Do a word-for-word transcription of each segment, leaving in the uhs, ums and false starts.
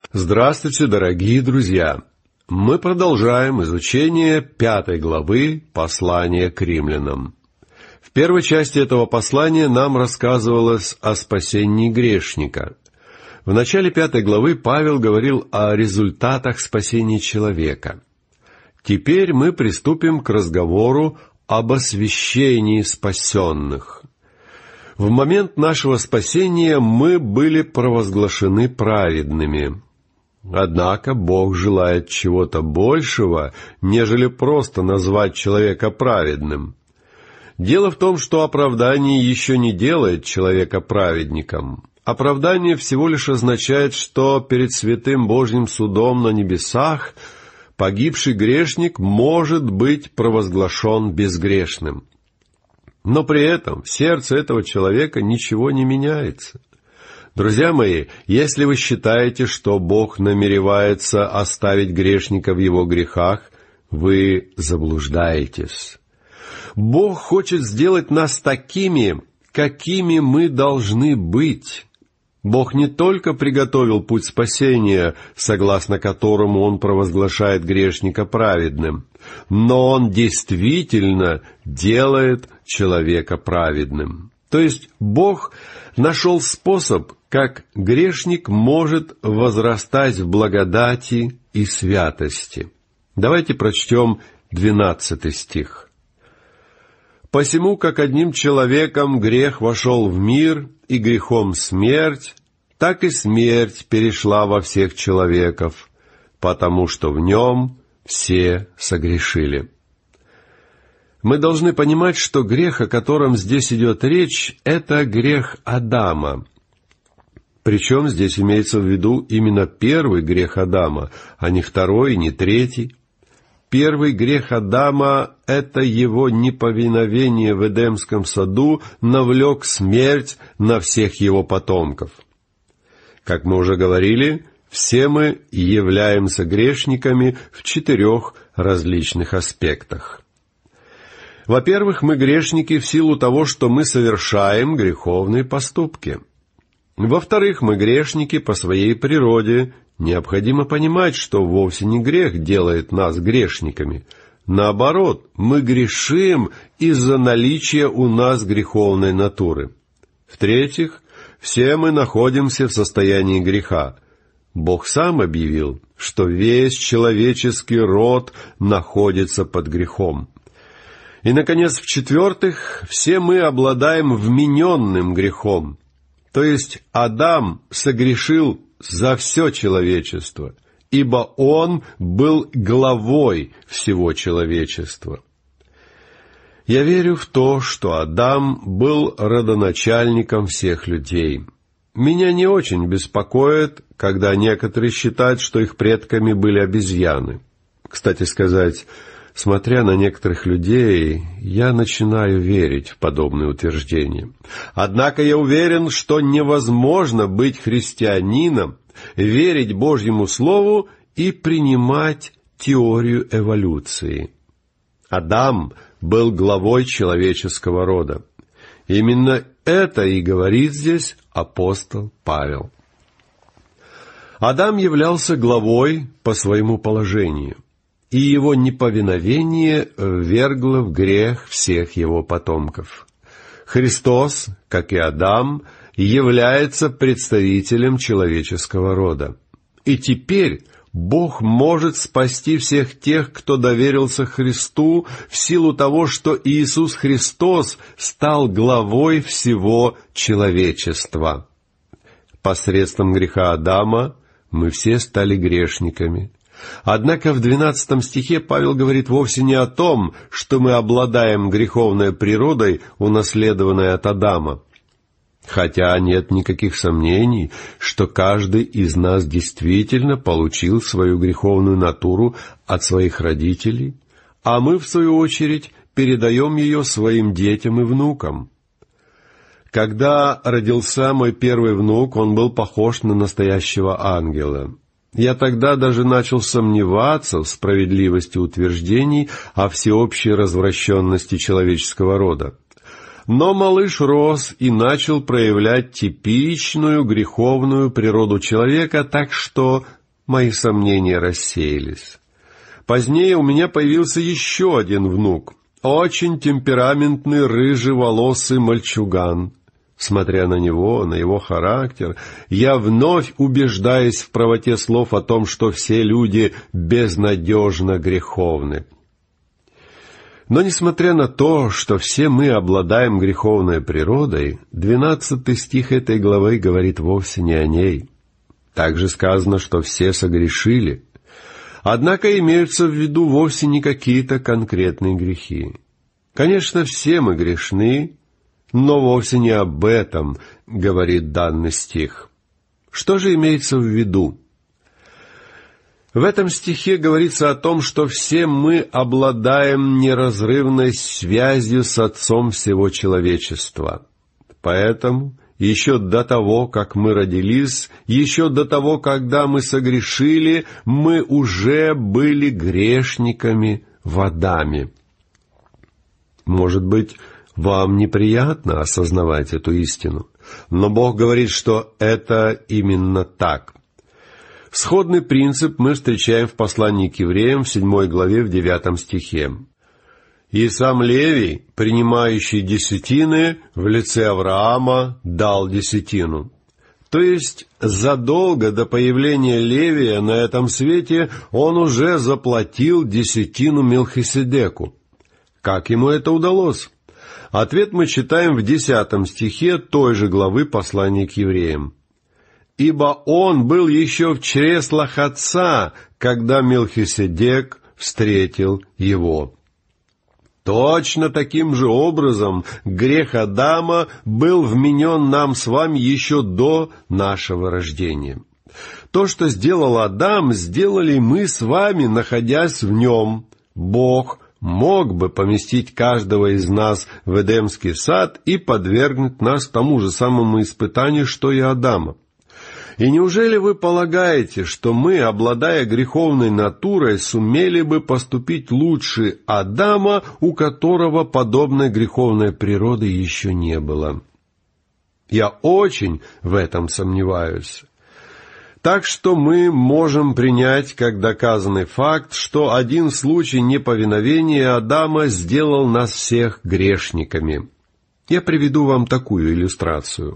Здравствуйте, дорогие друзья! Мы продолжаем изучение пятой главы послания к римлянам. В первой части этого послания нам рассказывалось о спасении грешника. В начале пятой главы Павел говорил о результатах спасения человека. Теперь мы приступим к разговору об освящении спасенных. В момент нашего спасения мы были провозглашены праведными. Однако Бог желает чего-то большего, нежели просто назвать человека праведным. Дело в том, что оправдание еще не делает человека праведником. Оправдание всего лишь означает, что перед святым Божьим судом на небесах погибший грешник может быть провозглашен безгрешным. Но при этом в сердце этого человека ничего не меняется. Друзья мои, если вы считаете, что Бог намеревается оставить грешника в его грехах, вы заблуждаетесь. Бог хочет сделать нас такими, какими мы должны быть. Бог не только приготовил путь спасения, согласно которому Он провозглашает грешника праведным, но Он действительно делает человека праведным. То есть Бог нашел способ, как грешник может возрастать в благодати и святости. Давайте прочтем двенадцатый стих. «Посему, как одним человеком грех вошел в мир, и грехом смерть, так и смерть перешла во всех человеков, потому что в нем все согрешили». Мы должны понимать, что грех, о котором здесь идет речь, это грех Адама. Причем здесь имеется в виду именно первый грех Адама, а не второй, не третий. Первый грех Адама — это его неповиновение в Эдемском саду навлек смерть на всех его потомков. Как мы уже говорили, все мы являемся грешниками в четырех различных аспектах. Во-первых, мы грешники в силу того, что мы совершаем греховные поступки. Во-вторых, мы грешники по своей природе. Необходимо понимать, что вовсе не грех делает нас грешниками. Наоборот, мы грешим из-за наличия у нас греховной натуры. В-третьих, все мы находимся в состоянии греха. Бог сам объявил, что весь человеческий род находится под грехом. И, наконец, в-четвертых, все мы обладаем вмененным грехом. То есть Адам согрешил за все человечество, ибо он был главой всего человечества. Я верю в то, что Адам был родоначальником всех людей. Меня не очень беспокоит, когда некоторые считают, что их предками были обезьяны. Кстати сказать, смотря на некоторых людей, я начинаю верить в подобные утверждения. Однако я уверен, что невозможно быть христианином, верить Божьему Слову и принимать теорию эволюции. Адам был главой человеческого рода. Именно это и говорит здесь апостол Павел. Адам являлся главой по своему положению, и его неповиновение ввергло в грех всех его потомков. Христос, как и Адам, является представителем человеческого рода. И теперь Бог может спасти всех тех, кто доверился Христу, в силу того, что Иисус Христос стал главой всего человечества. Посредством греха Адама мы все стали грешниками. Однако в двенадцатом стихе Павел говорит вовсе не о том, что мы обладаем греховной природой, унаследованной от Адама. Хотя нет никаких сомнений, что каждый из нас действительно получил свою греховную натуру от своих родителей, а мы, в свою очередь, передаем ее своим детям и внукам. Когда родился мой первый внук, он был похож на настоящего ангела. Я тогда даже начал сомневаться в справедливости утверждений о всеобщей развращенности человеческого рода. Но малыш рос и начал проявлять типичную греховную природу человека, так что мои сомнения рассеялись. Позднее у меня появился еще один внук, очень темпераментный рыжеволосый мальчуган. Смотря на него, на его характер, я вновь убеждаюсь в правоте слов о том, что все люди безнадежно греховны. Но несмотря на то, что все мы обладаем греховной природой, двенадцатый стих этой главы говорит вовсе не о ней. Также сказано, что все согрешили. Однако имеются в виду вовсе не какие-то конкретные грехи. Конечно, все мы грешны, но вовсе не об этом говорит данный стих. Что же имеется в виду? В этом стихе говорится о том, что все мы обладаем неразрывной связью с Отцом всего человечества. Поэтому еще до того, как мы родились, еще до того, когда мы согрешили, мы уже были грешниками в Адаме. Может быть, вам неприятно осознавать эту истину, но Бог говорит, что это именно так. Сходный принцип мы встречаем в послании к евреям в седьмой главе в девятом стихе. «И сам Левий, принимающий десятины, в лице Авраама дал десятину». То есть, задолго до появления Левия на этом свете он уже заплатил десятину Мелхиседеку. Как ему это удалось? Ответ мы читаем в десятом стихе той же главы послания к евреям. «Ибо он был еще в чреслах отца, когда Мелхиседек встретил его». Точно таким же образом грех Адама был вменен нам с вами еще до нашего рождения. То, что сделал Адам, сделали мы с вами, находясь в нем. Бог мог бы поместить каждого из нас в Эдемский сад и подвергнуть нас тому же самому испытанию, что и Адама. И неужели вы полагаете, что мы, обладая греховной натурой, сумели бы поступить лучше Адама, у которого подобной греховной природы еще не было? Я очень в этом сомневаюсь. Так что мы можем принять как доказанный факт, что один случай неповиновения Адама сделал нас всех грешниками. Я приведу вам такую иллюстрацию.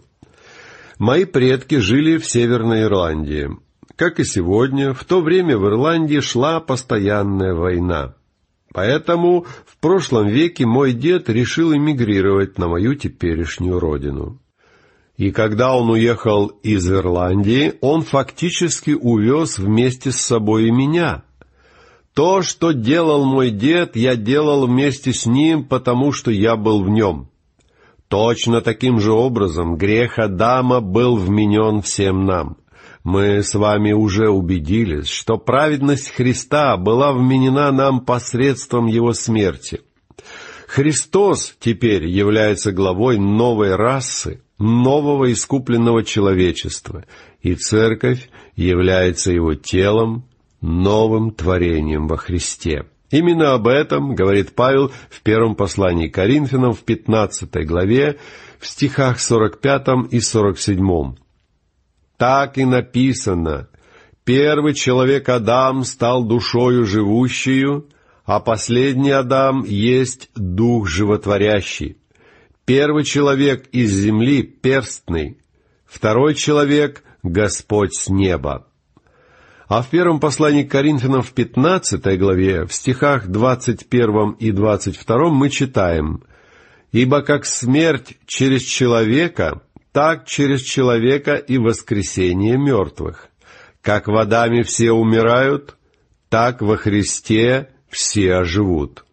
Мои предки жили в Северной Ирландии. Как и сегодня, в то время в Ирландии шла постоянная война. Поэтому в прошлом веке мой дед решил эмигрировать на мою теперешнюю родину. И когда он уехал из Ирландии, он фактически увез вместе с собой и меня. То, что делал мой дед, я делал вместе с ним, потому что я был в нем. Точно таким же образом грех Адама был вменен всем нам. Мы с вами уже убедились, что праведность Христа была вменена нам посредством Его смерти. Христос теперь является главой новой расы, нового искупленного человечества, и Церковь является Его телом, новым творением во Христе. Именно об этом говорит Павел в первом послании к Коринфянам в пятнадцатой главе, в стихах сорок пятом и сорок седьмом. «Так и написано: первый человек Адам стал душою живущую, а последний Адам есть дух животворящий. Первый человек из земли перстный, второй человек — Господь с неба». А в первом послании к Коринфянам в пятнадцатой главе, в стихах двадцать первом и двадцать втором мы читаем: «Ибо как смерть через человека, так через человека и воскресение мертвых. Как в Адаме все умирают, так во Христе все оживут».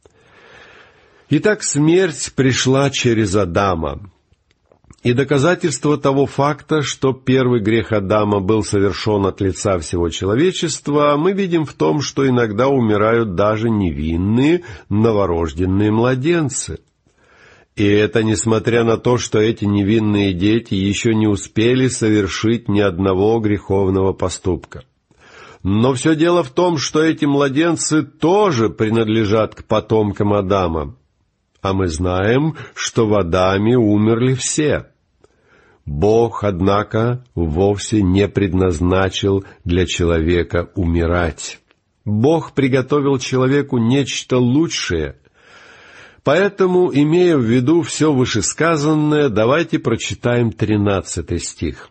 Итак, смерть пришла через Адама. И доказательство того факта, что первый грех Адама был совершен от лица всего человечества, мы видим в том, что иногда умирают даже невинные новорожденные младенцы. И это несмотря на то, что эти невинные дети еще не успели совершить ни одного греховного поступка. Но все дело в том, что эти младенцы тоже принадлежат к потомкам Адама. А мы знаем, что в Адаме умерли все. Бог, однако, вовсе не предназначил для человека умирать. Бог приготовил человеку нечто лучшее. Поэтому, имея в виду все вышесказанное, давайте прочитаем тринадцатый стих.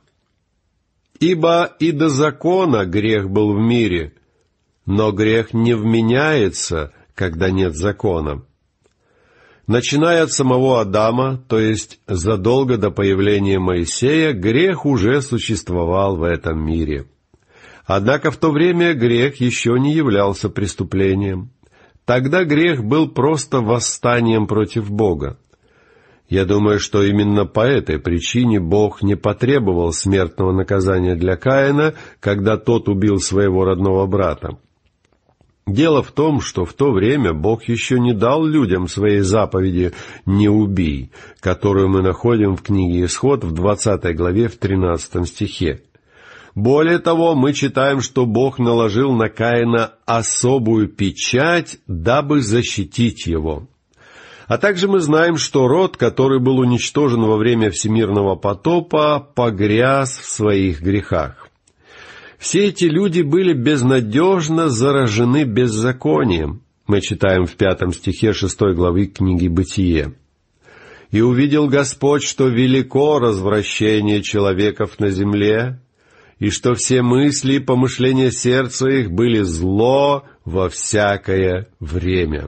«Ибо и до закона грех был в мире, но грех не вменяется, когда нет закона». Начиная от самого Адама, то есть задолго до появления Моисея, грех уже существовал в этом мире. Однако в то время грех еще не являлся преступлением. Тогда грех был просто восстанием против Бога. Я думаю, что именно по этой причине Бог не потребовал смертного наказания для Каина, когда тот убил своего родного брата. Дело в том, что в то время Бог еще не дал людям своей заповеди «Не убий», которую мы находим в книге Исход в двадцатой главе в тринадцатом стихе. Более того, мы читаем, что Бог наложил на Каина особую печать, дабы защитить его. А также мы знаем, что род, который был уничтожен во время всемирного потопа, погряз в своих грехах. Все эти люди были безнадежно заражены беззаконием. Мы читаем в пятом стихе шестой главы книги «Бытие». «И увидел Господь, что велико развращение человеков на земле, и что все мысли и помышления сердца их были зло во всякое время».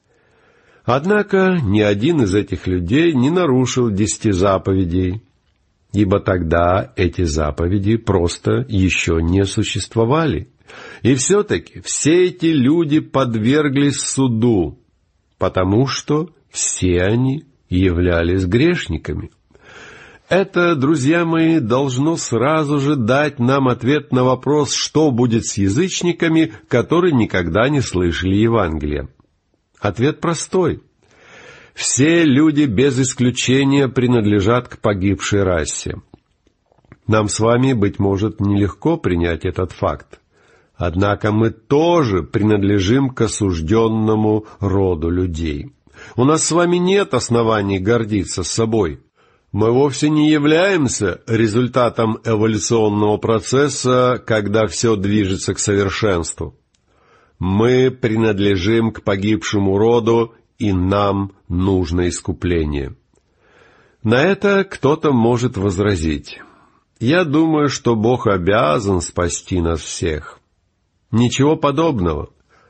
Однако ни один из этих людей не нарушил десяти заповедей, ибо тогда эти заповеди просто еще не существовали. И все-таки все эти люди подверглись суду, потому что все они являлись грешниками. Это, друзья мои, должно сразу же дать нам ответ на вопрос, что будет с язычниками, которые никогда не слышали Евангелия. Ответ простой. Все люди без исключения принадлежат к погибшей расе. Нам с вами, быть может, нелегко принять этот факт. Однако мы тоже принадлежим к осужденному роду людей. У нас с вами нет оснований гордиться собой. Мы вовсе не являемся результатом эволюционного процесса, когда все движется к совершенству. Мы принадлежим к погибшему роду, и нам нужно искупление. На это кто-то может возразить: я думаю, что Бог обязан спасти нас всех. Ничего подобного.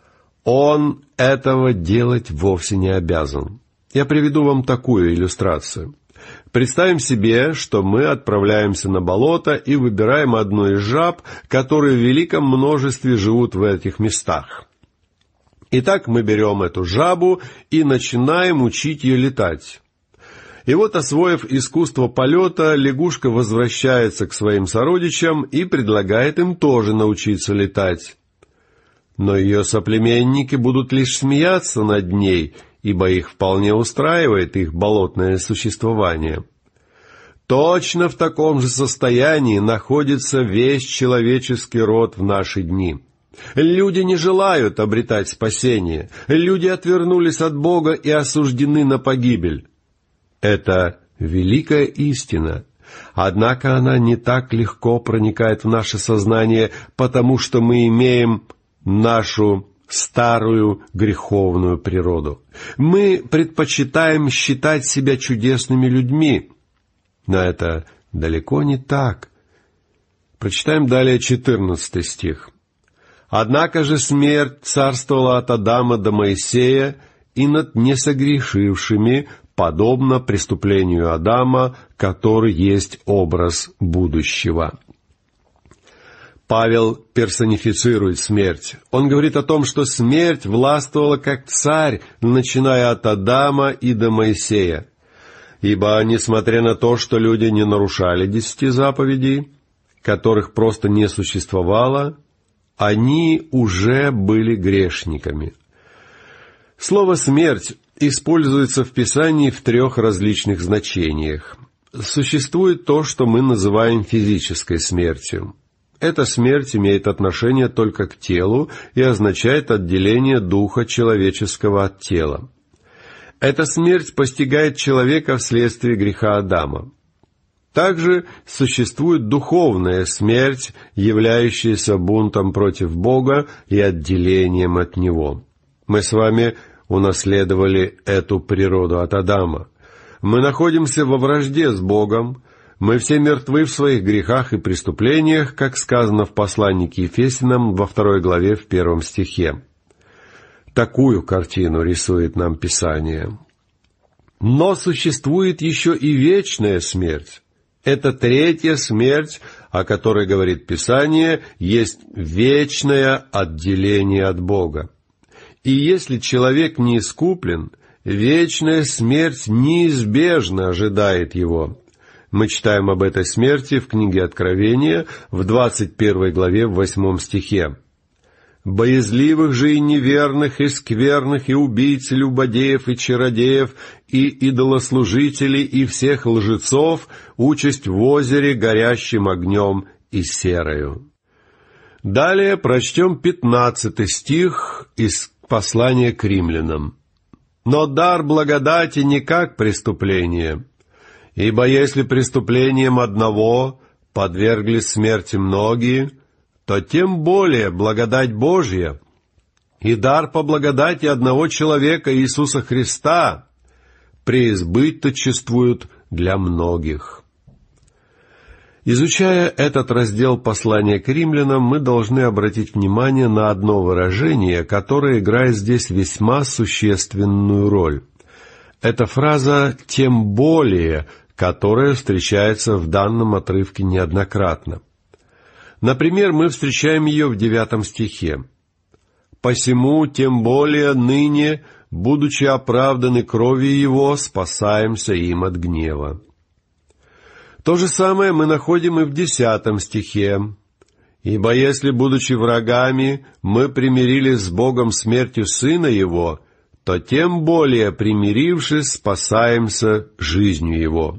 Он этого делать вовсе не обязан. Я приведу вам такую иллюстрацию. Представим себе, что мы отправляемся на болото и выбираем одну из жаб, которые в великом множестве живут в этих местах. Итак, мы берем эту жабу и начинаем учить ее летать. И вот, освоив искусство полета, лягушка возвращается к своим сородичам и предлагает им тоже научиться летать. Но ее соплеменники будут лишь смеяться над ней, ибо их вполне устраивает их болотное существование. Точно в таком же состоянии находится весь человеческий род в наши дни. Люди не желают обретать спасение. Люди отвернулись от Бога и осуждены на погибель. Это великая истина. Однако она не так легко проникает в наше сознание, потому что мы имеем нашу старую греховную природу. Мы предпочитаем считать себя чудесными людьми. Но это далеко не так. Прочитаем далее четырнадцатый стих. «Однако же смерть царствовала от Адама до Моисея и над несогрешившими, подобно преступлению Адама, который есть образ будущего». Павел персонифицирует смерть. Он говорит о том, что смерть властвовала как царь, начиная от Адама и до Моисея. Ибо, несмотря на то, что люди не нарушали десяти заповедей, которых просто не существовало, они уже были грешниками. Слово «смерть» используется в Писании в трех различных значениях. Существует то, что мы называем физической смертью. Эта смерть имеет отношение только к телу и означает отделение духа человеческого от тела. Эта смерть постигает человека вследствие греха Адама. Также существует духовная смерть, являющаяся бунтом против Бога и отделением от Него. Мы с вами унаследовали эту природу от Адама. Мы находимся во вражде с Богом, мы все мертвы в своих грехах и преступлениях, как сказано в послании к Ефесянам во второй главе в первом стихе. Такую картину рисует нам Писание. Но существует еще и вечная смерть. Это третья смерть, о которой говорит Писание, есть вечное отделение от Бога. И если человек не искуплен, вечная смерть неизбежно ожидает его. Мы читаем об этой смерти в книге Откровения в двадцать первой главе в восьмом стихе. «Боязливых же и неверных, и скверных, и убийц, и любодеев, и чародеев, и идолослужителей, и всех лжецов участь в озере горящим огнем и серою». Далее прочтем пятнадцатый стих из послания к римлянам. «Но дар благодати не как преступление, ибо если преступлением одного подверглись смерти многие, то тем более благодать Божья и дар по благодати одного человека Иисуса Христа преизбыточествуют для многих». Изучая этот раздел послания к римлянам, мы должны обратить внимание на одно выражение, которое играет здесь весьма существенную роль. Это фраза «тем более», которая встречается в данном отрывке неоднократно. Например, мы встречаем ее в девятом стихе. «Посему, тем более ныне, будучи оправданы кровью Его, спасаемся им от гнева». То же самое мы находим и в десятом стихе. «Ибо если, будучи врагами, мы примирились с Богом смертью Сына Его, то тем более, примирившись, спасаемся жизнью Его».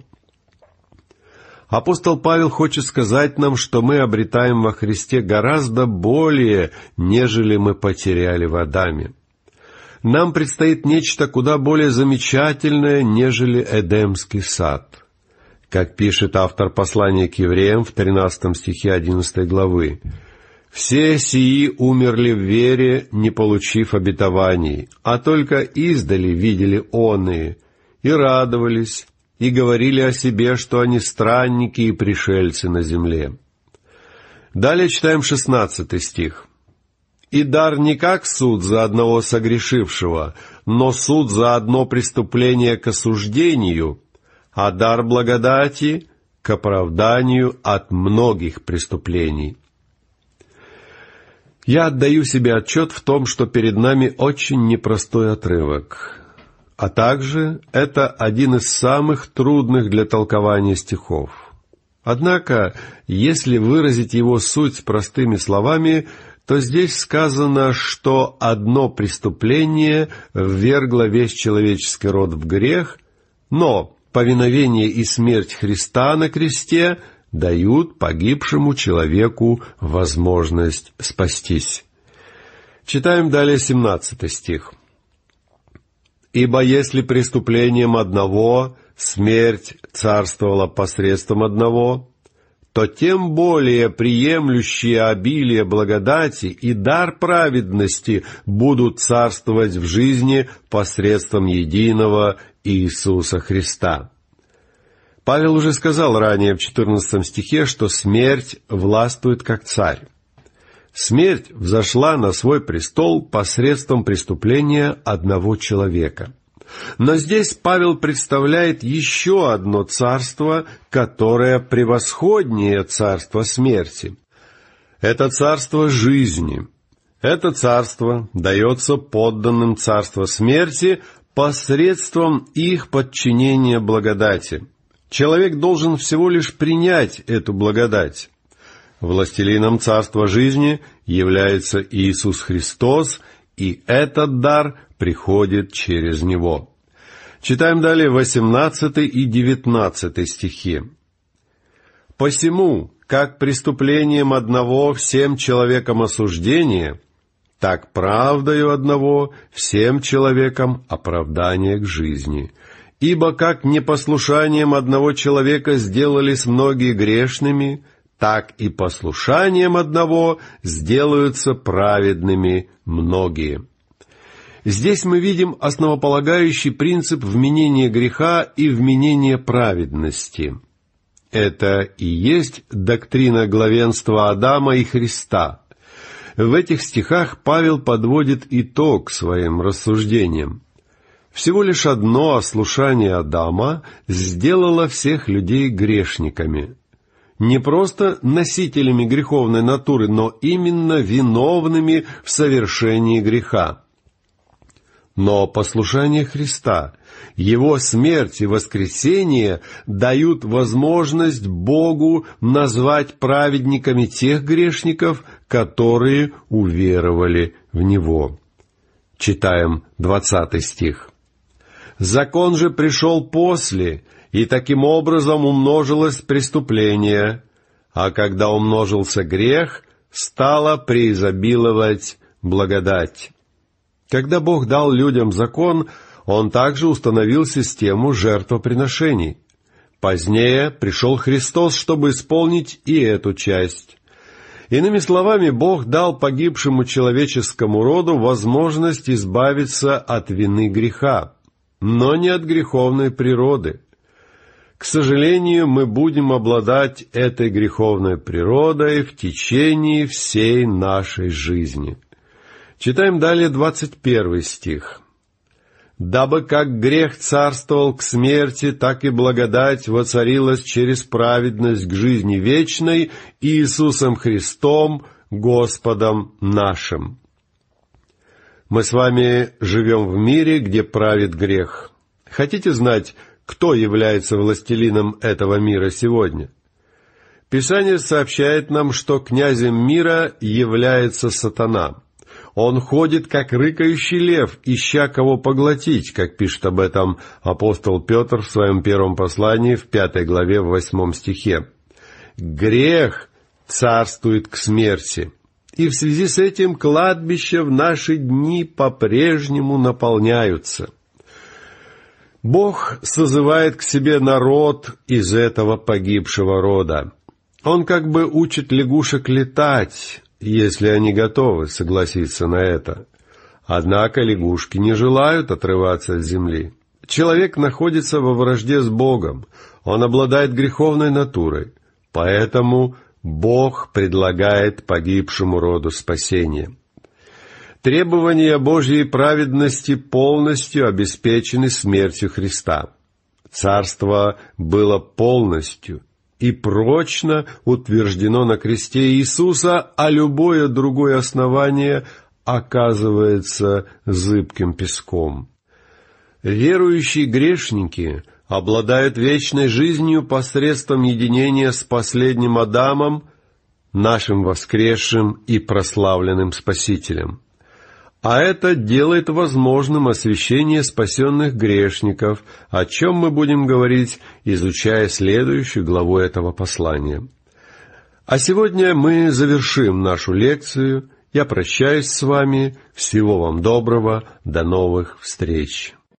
Апостол Павел хочет сказать нам, что мы обретаем во Христе гораздо более, нежели мы потеряли в Адаме. Нам предстоит нечто куда более замечательное, нежели Эдемский сад. Как пишет автор послания к евреям в тринадцатом стихе одиннадцатой главы, «Все сии умерли в вере, не получив обетований, а только издали видели оные, и радовались, и говорили о себе, что они странники и пришельцы на земле». Далее читаем шестнадцатый стих. «И дар не как суд за одного согрешившего, но суд за одно преступление к осуждению, а дар благодати к оправданию от многих преступлений». Я отдаю себе отчет в том, что перед нами очень непростой отрывок, а также это один из самых трудных для толкования стихов. Однако, если выразить его суть простыми словами, то здесь сказано, что одно преступление ввергло весь человеческий род в грех, но повиновение и смерть Христа на кресте дают погибшему человеку возможность спастись. Читаем далее семнадцатый стих. «Ибо если преступлением одного смерть царствовала посредством одного, то тем более приемлющие обилие благодати и дар праведности будут царствовать в жизни посредством единого Иисуса Христа». Павел уже сказал ранее в четырнадцатом стихе, что смерть властвует как царь. Смерть взошла на свой престол посредством преступления одного человека. Но здесь Павел представляет еще одно царство, которое превосходнее царства смерти. Это царство жизни. Это царство дается подданным царства смерти посредством их подчинения благодати. Человек должен всего лишь принять эту благодать. Властелином царства жизни является Иисус Христос, и этот дар приходит через Него. Читаем далее восемнадцатый и девятнадцатый стихи. «Посему, как преступлением одного всем человекам осуждение, так правдою одного всем человекам оправдание к жизни. Ибо как непослушанием одного человека сделались многие грешными, так и послушанием одного сделаются праведными многие». Здесь мы видим основополагающий принцип вменения греха и вменения праведности. Это и есть доктрина главенства Адама и Христа. В этих стихах Павел подводит итог своим рассуждениям. Всего лишь одно ослушание Адама сделало всех людей грешниками. Не просто носителями греховной натуры, но именно виновными в совершении греха. Но послушание Христа, Его смерть и воскресение дают возможность Богу назвать праведниками тех грешников, которые уверовали в Него. Читаем двадцатый стих. «Закон же пришел после, и таким образом умножилось преступление, а когда умножился грех, стала преизобиловать благодать». Когда Бог дал людям закон, Он также установил систему жертвоприношений. Позднее пришел Христос, чтобы исполнить и эту часть. Иными словами, Бог дал погибшему человеческому роду возможность избавиться от вины греха, но не от греховной природы. К сожалению, мы будем обладать этой греховной природой в течение всей нашей жизни. Читаем далее двадцать первый стих. «Дабы как грех царствовал к смерти, так и благодать воцарилась через праведность к жизни вечной Иисусом Христом, Господом нашим». Мы с вами живем в мире, где правит грех. Хотите знать, кто является властелином этого мира сегодня? Писание сообщает нам, что князем мира является сатана. Он ходит, как рыкающий лев, ища кого поглотить, как пишет об этом апостол Петр в своем первом послании в пятой главе в восьмом стихе. Грех царствует к смерти, и в связи с этим кладбища в наши дни по-прежнему наполняются. Бог созывает к себе народ из этого погибшего рода. Он как бы учит лягушек летать, если они готовы согласиться на это. Однако лягушки не желают отрываться от земли. Человек находится во вражде с Богом, он обладает греховной натурой, поэтому Бог предлагает погибшему роду спасение. Требования Божьей праведности полностью обеспечены смертью Христа. Царство было полностью и прочно утверждено на кресте Иисуса, а любое другое основание оказывается зыбким песком. Верующие грешники обладают вечной жизнью посредством единения с последним Адамом, нашим воскресшим и прославленным Спасителем. А это делает возможным освящение спасенных грешников, о чем мы будем говорить, изучая следующую главу этого послания. А сегодня мы завершим нашу лекцию. Я прощаюсь с вами. Всего вам доброго. До новых встреч.